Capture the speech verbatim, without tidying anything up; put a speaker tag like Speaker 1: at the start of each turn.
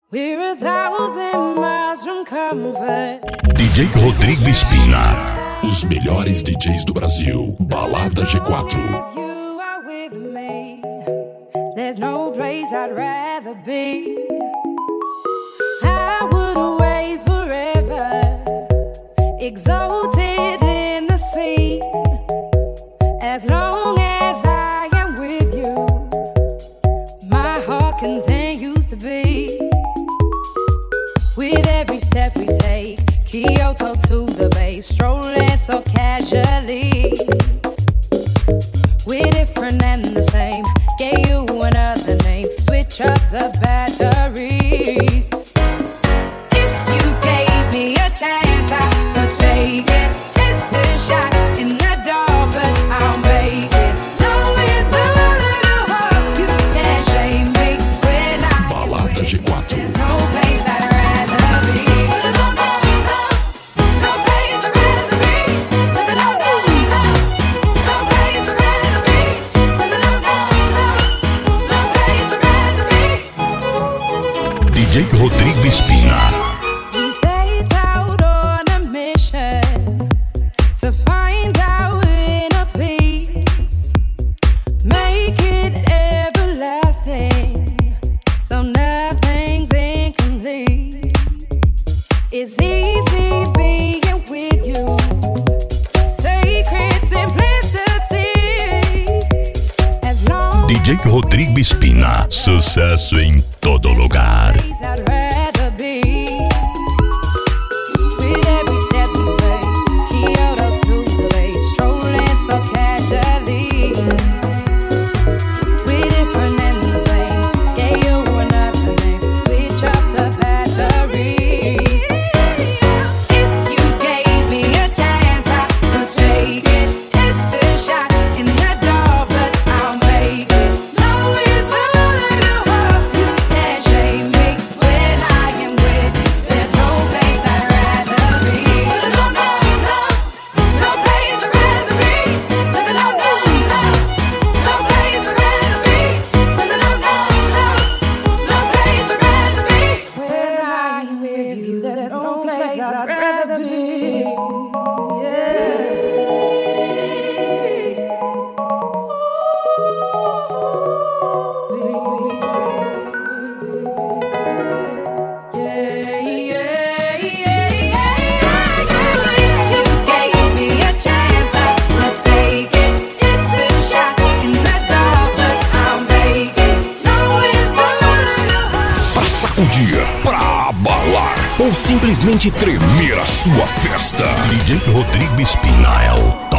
Speaker 1: We're a thousand miles from comfort.
Speaker 2: D J Rodrigo Espina. Os melhores D Js do Brasil. Balada G quatro.
Speaker 1: You are with me. There's no place I'd rather be. I would away forever, exalted in the sea. As long as I am with you, my heart continues to beat. With every step we take, Kyoto to the bay, strolling so casually. We're different and the same, gave you another name, switch up the batteries. If you gave me a chance, I would take it. It's a shot in the dark, but I'll make it. Knowing the little heart, you can't shame me when I
Speaker 2: Balada G quatro.
Speaker 1: There's no place I'd rather be. No, no, no, no place I'd rather be. No, no, no, no, no place I'd rather be. No, no, no, no, no place I'd rather be.
Speaker 2: D J Rodrigo Espina.
Speaker 1: We set out on a mission to find our inner peace, make it everlasting, so nothing's incomplete. It's easy being with you, sacred simplicity. As long
Speaker 2: D J Rodrigo Espina. Sucesso em todo lugar.
Speaker 1: as I'd rather be. With every step we take, Kyoto to the bay, strolling so casually. We're different and the same, gave you another name, switch up the batteries. If you gave me a chance, I would take it. It's a shot in the dark, but I'll make it. Knowing the little heart, you can't shame me when I am with you. There's no place I'd rather be. No, no, no, no place I'd rather be. No, no, no, no, no place I'd rather be. No, no, no, no, no place I'd rather be. When I am with you, there's no place I'd rather be.
Speaker 2: Pra sacudir, pra abalar ou simplesmente tremer a sua festa. D J Rodrigo Espina é o